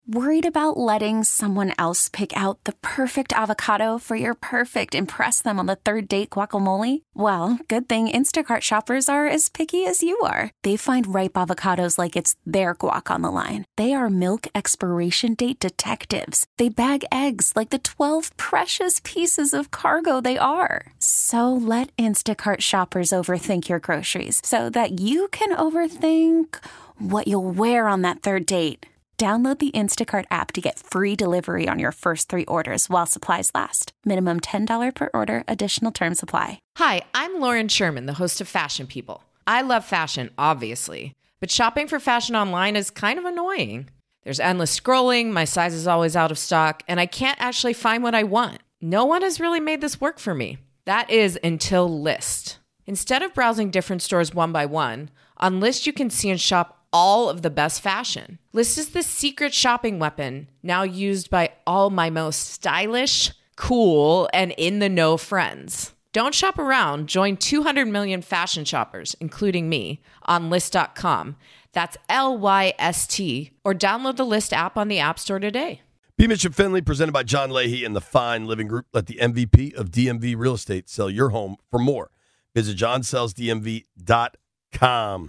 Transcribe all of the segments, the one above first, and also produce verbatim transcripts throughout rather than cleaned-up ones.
Worried about letting someone else pick out the perfect avocado for your perfect impress them on the third date guacamole? Well, good thing Instacart shoppers are as picky as you are. They find ripe avocados like it's their guac on the line. They are milk expiration date detectives. They bag eggs like the twelve precious pieces of cargo they are. So let Instacart shoppers overthink your groceries so that you can overthink what you'll wear on that third date. Download the Instacart app to get free delivery on your first three orders while supplies last. Minimum ten dollars per order. Additional terms apply. Hi, I'm Lauren Sherman, the host of Fashion People. I love fashion, obviously, but shopping for fashion online is kind of annoying. There's endless scrolling, my size is always out of stock, and I can't actually find what I want. No one has really made this work for me. That is until Lyst. Instead of browsing different stores one by one, on Lyst you can see and shop all of the best fashion. Lyst is the secret shopping weapon now used by all my most stylish, cool, and in-the-know friends. Don't shop around. Join two hundred million fashion shoppers, including me, on Lyst dot com. That's L Y S T. Or download the Lyst app on the App Store today. B. Mitch and Finley, presented by John Leahy and the Fine Living Group. Let the M V P of D M V Real Estate sell your home for more. Visit john sells d m v dot com.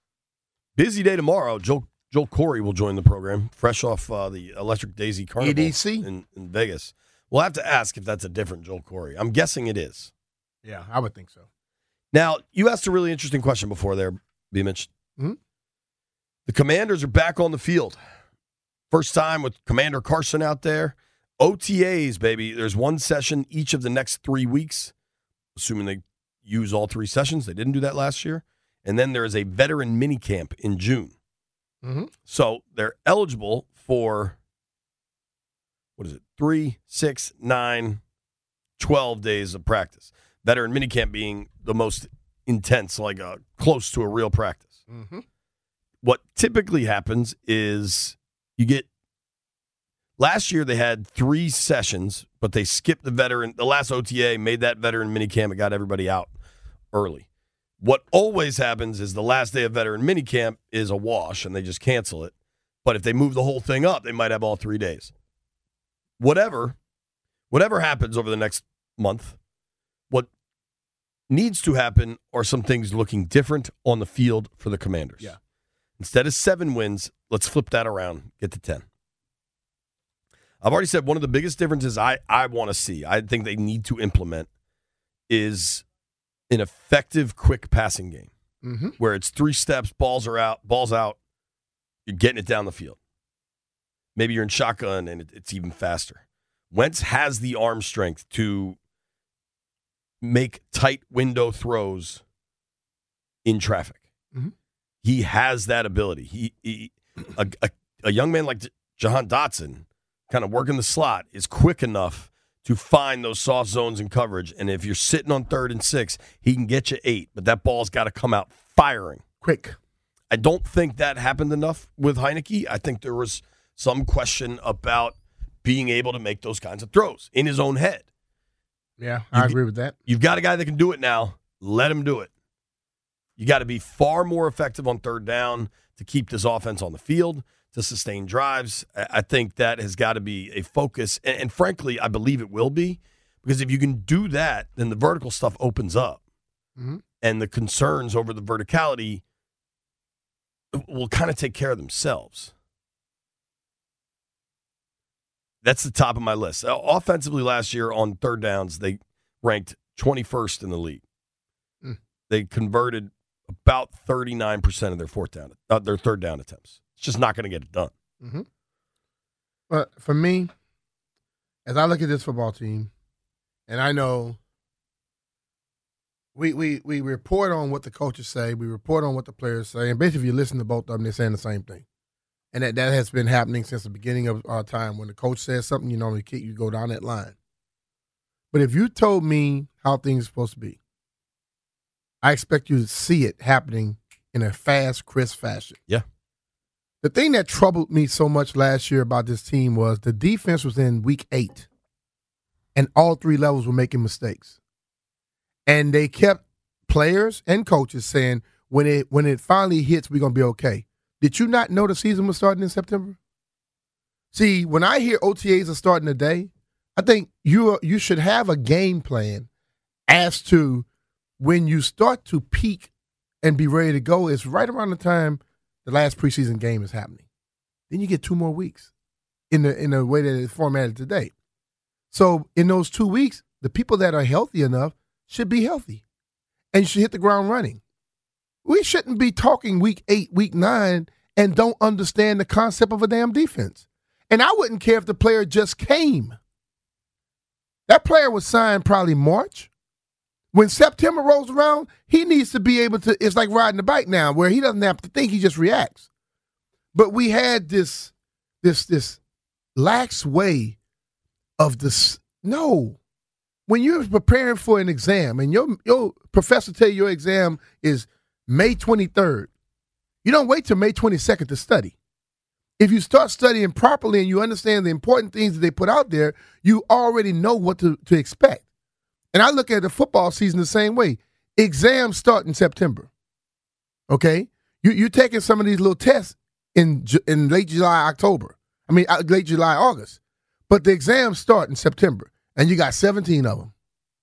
Busy day tomorrow. Joel, Joel Corey will join the program, fresh off uh, the Electric Daisy Carnival E D C in, in Vegas. We'll have to ask if that's a different Joel Corey. I'm guessing it is. Yeah, I would think so. Now, you asked a really interesting question before there, B. Mitch. Mm-hmm. The Commanders are back on the field. First time with Commander Carson out there. O T As, baby. There's one session each of the next three weeks, assuming they use all three sessions. They didn't do that last year. And then there is a veteran minicamp in June. Mm-hmm. So they're eligible for, what is it, three, six, nine, twelve days of practice. Veteran minicamp being the most intense, like a, close to a real practice. Mm-hmm. What typically happens is you get, last year they had three sessions, but they skipped the veteran, the last O T A, made that veteran minicamp and got everybody out early. What always happens is the last day of veteran minicamp is a wash, and they just cancel it. But if they move the whole thing up, they might have all three days. Whatever, whatever happens over the next month, what needs to happen are some things looking different on the field for the Commanders. Yeah. Instead of seven wins, let's flip that around, get to ten. I've already said one of the biggest differences I, I want to see, I think they need to implement, is an effective, quick passing game, mm-hmm. where it's three steps, balls are out, balls out, you're getting it down the field. Maybe you're in shotgun and it, it's even faster. Wentz has the arm strength to make tight window throws in traffic. Mm-hmm. He has that ability. He, he a, a, a young man like Jahan Dotson, kind of working the slot, is quick enough to find those soft zones in coverage. And if you're sitting on third and six, he can get you eight. But that ball's got to come out firing. Quick. I don't think that happened enough with Heineke. I think there was some question about being able to make those kinds of throws in his own head. Yeah, I You've, agree with that. You've got a guy that can do it now. Let him do it. You got to be far more effective on third down to keep this offense on the field, to sustain drives. I think that has got to be a focus. And, and frankly, I believe it will be, because if you can do that, then the vertical stuff opens up. Mm-hmm. And the concerns over the verticality will kind of take care of themselves. That's the top of my list. Offensively last year on third downs, they ranked twenty-first in the league. Mm. They converted about thirty-nine percent of their fourth down, uh, their third down attempts. It's just not going to get it done. Mm-hmm. But for me, as I look at this football team, and I know we we we report on what the coaches say, we report on what the players say, and basically if you listen to both of them, they're saying the same thing. And that, that has been happening since the beginning of our time. When the coach says something, you normally keep, you go down that line. But if you told me how things are supposed to be, I expect you to see it happening in a fast, crisp fashion. Yeah. The thing that troubled me so much last year about this team was the defense was in week eight, and all three levels were making mistakes. And they kept players and coaches saying, when it when it finally hits, we're going to be okay. Did you not know the season was starting in September? See, when I hear O T As are starting today, I think you you should have a game plan as to when you start to peak and be ready to go. It's right around the time the last preseason game is happening. Then you get two more weeks in the in the way that it's formatted today. So in those two weeks, the people that are healthy enough should be healthy and should hit the ground running. We shouldn't be talking week eight, week nine, and don't understand the concept of a damn defense. And I wouldn't care if the player just came. That player was signed probably March. When September rolls around, he needs to be able to, it's like riding a bike now, where he doesn't have to think, he just reacts. But we had this, this, this lax way of this. No. When you're preparing for an exam and your, your professor tell you your exam is May twenty-third, you don't wait till May twenty-second to study. If you start studying properly and you understand the important things that they put out there, you already know what to, to expect. And I look at the football season the same way. Exams start in September. Okay? You, you're taking some of these little tests in in late July, October. I mean, late July, August. But the exams start in September, and you got seventeen of them.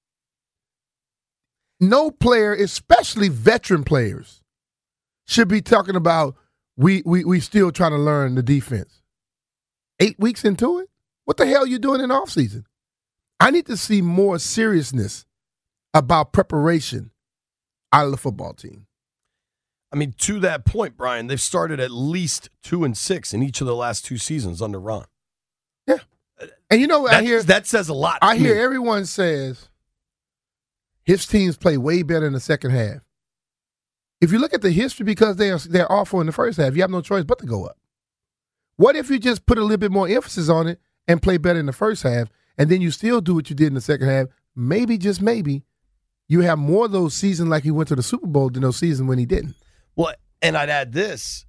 No player, especially veteran players, should be talking about we we we still trying to learn the defense. Eight weeks into it? What the hell are you doing in offseason? I need to see more seriousness about preparation out of the football team. I mean, to that point, Brian, they've started at least two and six in each of the last two seasons under Ron. Yeah. And you know what that, I hear? That says a lot. I hear me. everyone says his teams play way better in the second half. If you look at the history, because they are, they're awful in the first half, you have no choice but to go up. What if you just put a little bit more emphasis on it and play better in the first half, and then you still do what you did in the second half? Maybe, just maybe, you have more of those seasons like he went to the Super Bowl than those seasons when he didn't. Well, and I'd add this.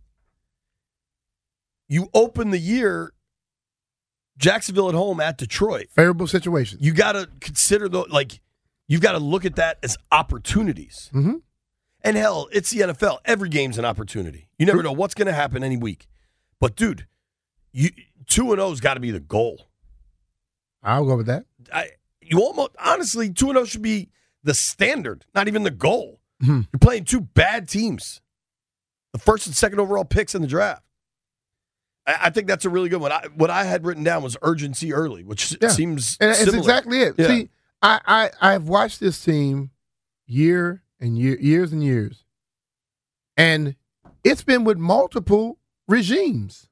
You open the year, Jacksonville at home at Detroit. Favorable situation. You got to consider, the, like, you've got to look at that as opportunities. Mm-hmm. And hell, it's the N F L. Every game's an opportunity. You never know what's going to happen any week. But, dude, you two and oh's got to be the goal. I'll go with that. I, you almost, honestly, two and oh should be the standard, not even the goal. Mm-hmm. You're playing two bad teams. The first and second overall picks in the draft. I, I think that's a really good one. I, what I had written down was urgency early, which yeah. seems and similar. It's exactly it. Yeah. See, I, I, I've watched this team year and year, years and years, and it's been with multiple regimes.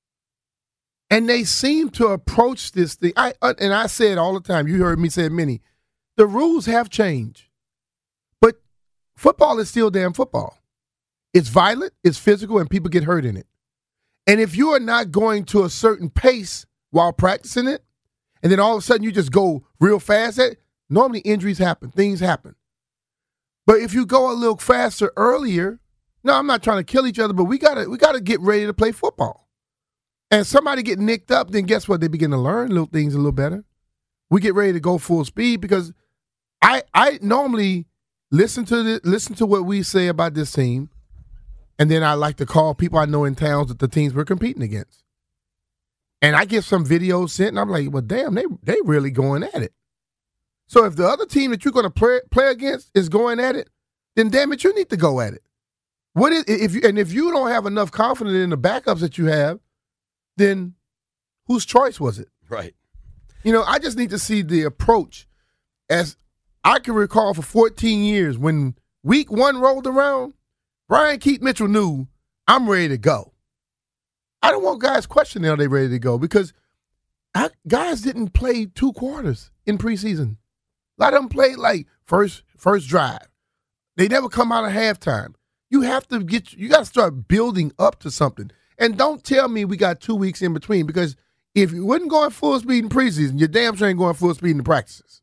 And they seem to approach this thing. I and I say it all the time. You heard me say it many. The rules have changed. But football is still damn football. It's violent, it's physical, and people get hurt in it. And if you are not going to a certain pace while practicing it, and then all of a sudden you just go real fast at it, normally injuries happen, things happen. But if you go a little faster earlier, no, I'm not trying to kill each other, but we gotta we gotta get ready to play football. And somebody get nicked up, then guess what? They begin to learn little things a little better. We get ready to go full speed because I I normally listen to the, listen to what we say about this team, and then I like to call people I know in towns that the teams we're competing against. And I get some videos sent, and I'm like, well, damn, they they really going at it. So if the other team that you're going to play, play against is going at it, then damn it, you need to go at it. What is if you and if you don't have enough confidence in the backups that you have, then whose choice was it? Right. You know, I just need to see the approach. As I can recall for fourteen years, when week one rolled around, Brian Keith Mitchell knew, I'm ready to go. I don't want guys questioning are they ready to go because I, guys didn't play two quarters in preseason. A lot of them played like first first drive. They never come out of halftime. You have to get, you got to start building up to something. And don't tell me we got two weeks in between because if you wasn't going full speed in preseason, you're damn sure ain't going full speed in the practices.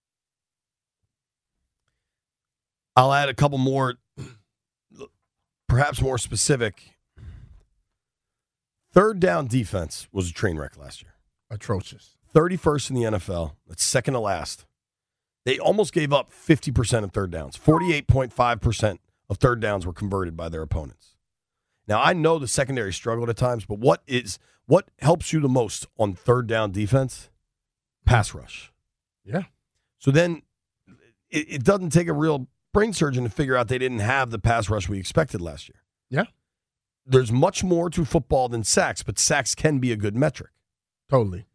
I'll add a couple more, perhaps more specific. Third down defense was a train wreck last year. Atrocious. thirty-first in the N F L. That's second to last. They almost gave up fifty percent of third downs. forty-eight point five percent of third downs were converted by their opponents. Now, I know the secondary struggled at times, but what is What helps you the most on third down defense? Pass rush. Yeah. So then it, it doesn't take a real brain surgeon to figure out they didn't have the pass rush we expected last year. Yeah. There's much more to football than sacks, but sacks can be a good metric. Totally.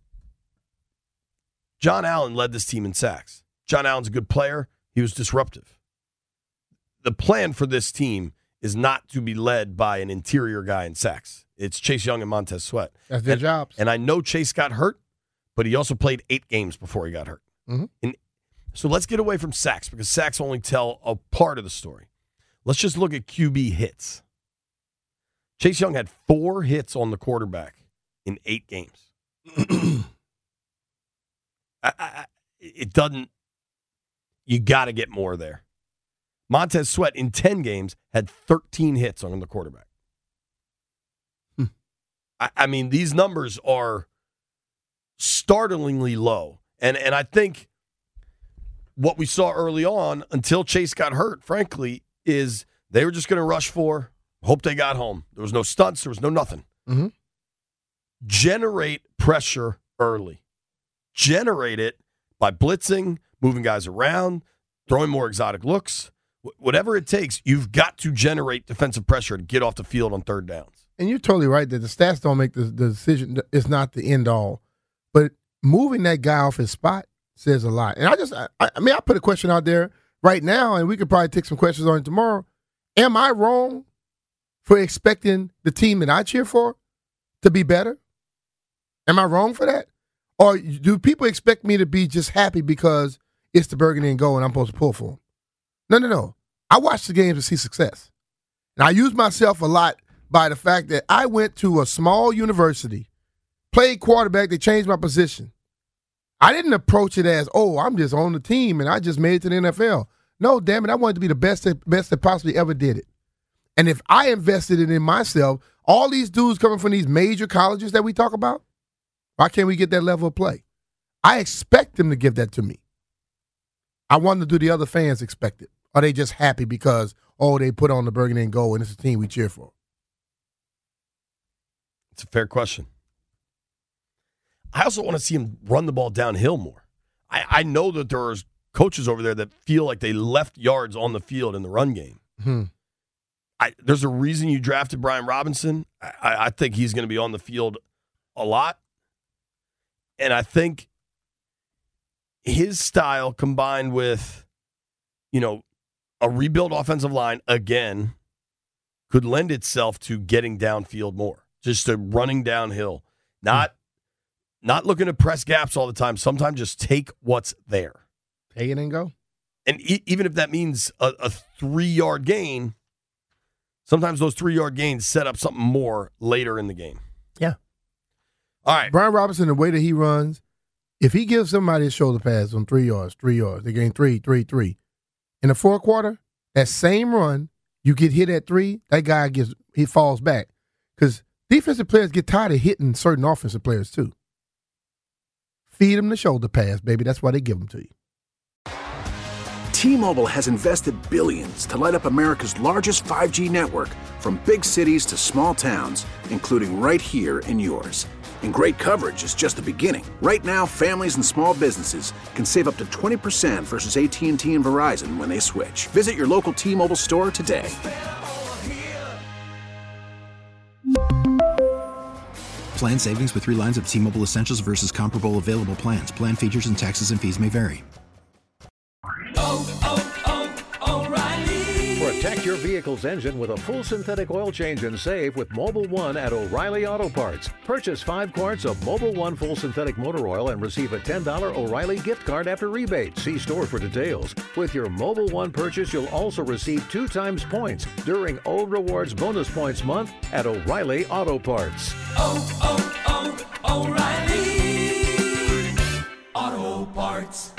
John Allen led this team in sacks. John Allen's a good player. He was disruptive. The plan for this team is not to be led by an interior guy in sacks. It's Chase Young and Montez Sweat. That's their and, jobs. And I know Chase got hurt, but he also played eight games before he got hurt. Mm-hmm. And so let's get away from sacks because sacks only tell a part of the story. Let's just look at Q B hits. Chase Young had four hits on the quarterback in eight games. I, I, it doesn't – you got to get more there. Montez Sweat in ten games had thirteen hits on the quarterback. Hmm. I, I mean, these numbers are startlingly low. And and I think what we saw early on until Chase got hurt, frankly, is they were just going to rush for, hope they got home. There was no stunts. There was no nothing. Mm-hmm. Generate pressure early. Generate it by blitzing, moving guys around, throwing more exotic looks. Wh- whatever it takes, you've got to generate defensive pressure to get off the field on third downs. And you're totally right that the stats don't make the, the decision. It's not the end all. But moving that guy off his spot says a lot. And I just, I, I mean, I put a question out there right now, and we could probably take some questions on it tomorrow. Am I wrong for expecting the team that I cheer for to be better? Am I wrong for that? Or do people expect me to be just happy because it's the Burgundy and Gold and I'm supposed to pull for them? No, no, no. I watch the games to see success. And I use myself a lot by the fact that I went to a small university, played quarterback, they changed my position. I didn't approach it as, oh, I'm just on the team and I just made it to the N F L. No, damn it, I wanted to be the best that, best that possibly ever did it. And if I invested it in myself, all these dudes coming from these major colleges that we talk about, why can't we get that level of play? I expect them to give that to me. I wonder, do the other fans expect it? Are they just happy because, oh, they put on the Burgundy and Gold and it's a team we cheer for? It's a fair question. I also want to see him run the ball downhill more. I, I know that there are coaches over there that feel like they left yards on the field in the run game. Hmm. I, there's a reason you drafted Brian Robinson. I, I think he's going to be on the field a lot. And I think his style combined with, you know, a rebuilt offensive line, again, could lend itself to getting downfield more. Just to running downhill. Not, hmm. not looking to press gaps all the time. Sometimes just take what's there. Take it and go. And e- even if that means a, a three-yard gain, sometimes those three-yard gains set up something more later in the game. Yeah. All right. Brian Robinson, the way that he runs, if he gives somebody a shoulder pass on three yards, three yards, they gain three, three, three. In the fourth quarter, that same run, you get hit at three, that guy gets he falls back. Because defensive players get tired of hitting certain offensive players too. Feed them the shoulder pass, baby. That's why they give them to you. T-Mobile has invested billions to light up America's largest five G network, from big cities to small towns, including right here in yours. And great coverage is just the beginning. Right now, families and small businesses can save up to twenty percent versus A T and T and Verizon when they switch. Visit your local T-Mobile store today. Plan savings with three lines of T-Mobile Essentials versus comparable available plans. Plan features and taxes and fees may vary. Oh, oh, oh, O'Reilly. Protect your vehicle's engine with a full synthetic oil change and save with Mobil one at O'Reilly Auto Parts. Purchase five quarts of Mobil one full synthetic motor oil and receive a ten dollars O'Reilly gift card after rebate. See store for details. With your Mobil one purchase, you'll also receive two times points during O Rewards Bonus Points Month at O'Reilly Auto Parts. Oh, oh, oh, O'Reilly Auto Parts.